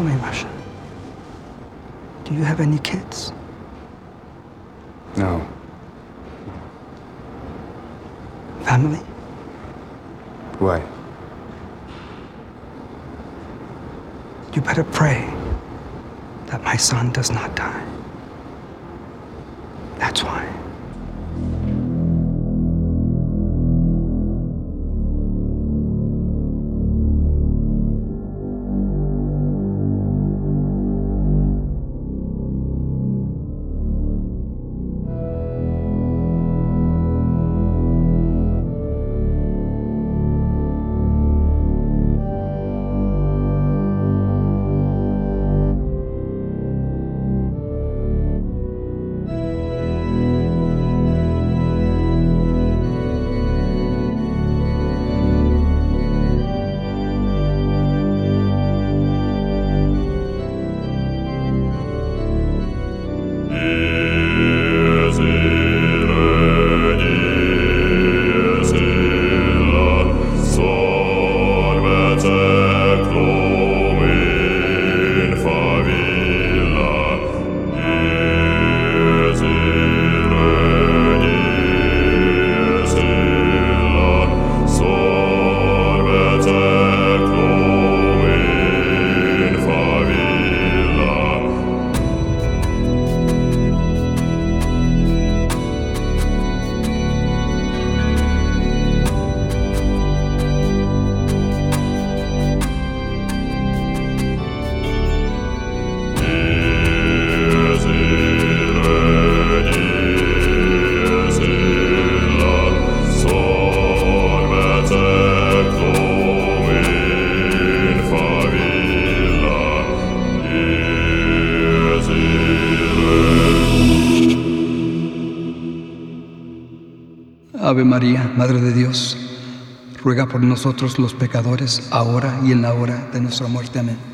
Tell me, Russia, do you have any kids? No. Family? Why? You better pray that my son does not die. That's why. Ave María, Madre de Dios, ruega por nosotros los pecadores, ahora y en la hora de nuestra muerte. Amén.